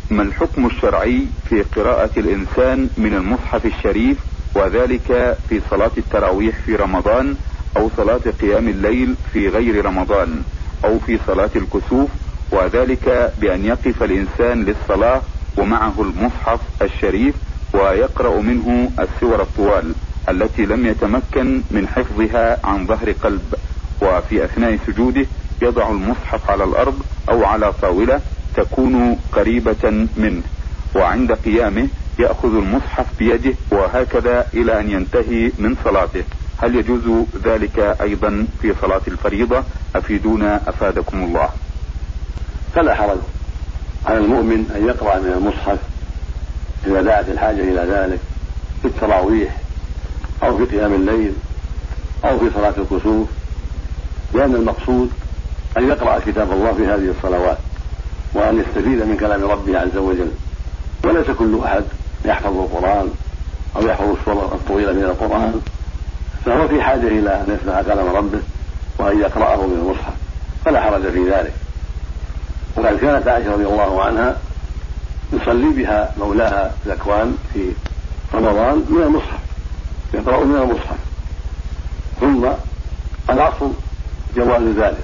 ما الحكم الشرعي في قراءة الإنسان من المصحف الشريف، وذلك في صلاة التراويح في رمضان، أو صلاة قيام الليل في غير رمضان، أو في صلاة الكسوف، وذلك بأن يقف الإنسان للصلاة ومعه المصحف الشريف ويقرأ منه السور الطوال التي لم يتمكن من حفظها عن ظهر قلب، وفي أثناء سجوده يضع المصحف على الأرض أو على طاولة تكون قريبة منه، وعند قيامه يأخذ المصحف بيده وهكذا إلى أن ينتهي من صلاته. هل يجوز ذلك أيضا في صلاة الفريضة؟ أفيدونا أفادكم الله. فلا حرج على المؤمن أن يقرأ من المصحف إذا دعت الحاجة إلى ذلك في التراويح أو في قيام الليل أو في صلاة الكسوف، لأن المقصود أن يقرأ كتاب الله في هذه الصلوات وأن يستفيد من كلام ربه عز وجل. وليس كل أحد يحفظ القرآن أو يحفظ السور الطويلة من القرآن، فهو في حاجة إلى أن يسمع كلام ربه وأن يقرأه من المصحف، فلا حرج في ذلك. وقد كانت عائشة رضي الله عنها يصلي بها مولاها ذكوان في رمضان من المصحف، يقرأ من المصحف. ثم الأصل جواز ذلك،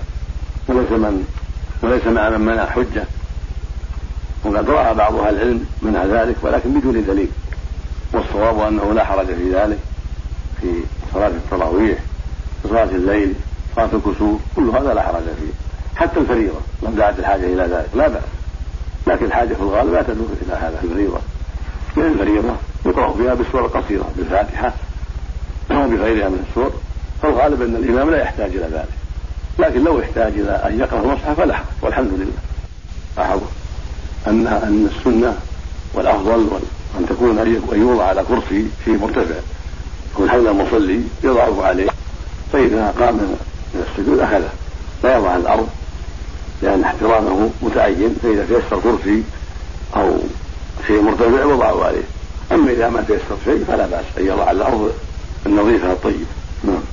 وليس مع من منع حجة، وقد رأى بعض أهل العلم منع ذلك ولكن بدون دليل، والصواب أنه لا حرج في ذلك في صلاة التراويح، في صلاة الليل، صلاة الكسوف، كل هذا لا حرج فيه. حتى الفريضة لو دعت الحاجة إلى ذلك لا بأس، لكن الحاجة في الغالب لا تدور إلى هذا الفريضة، لأن الفريضة يقرأ فيها بالسور القصيرة بالفاتحة وبغيرها من السور، فالغالب أن الإمام لا يحتاج إلى ذلك، لكن لو احتاج إلى أن يقرأ المصحف فلا حرج، والحمد لله. أحب أن السنة والأفضل أن تكون أن يوضع على كرسي في مرتفع يكون حول المصلي يضعه عليه، فإذا قام من السجود أخذه، لا يضع على الأرض لأن احترامه متعين، فإذا تيسر كرسي أو شيء مرتفع وضعه عليه. أما إذا ما تيسر شيء فلا بأس أن يضع على الأرض النظيفة الطيبة.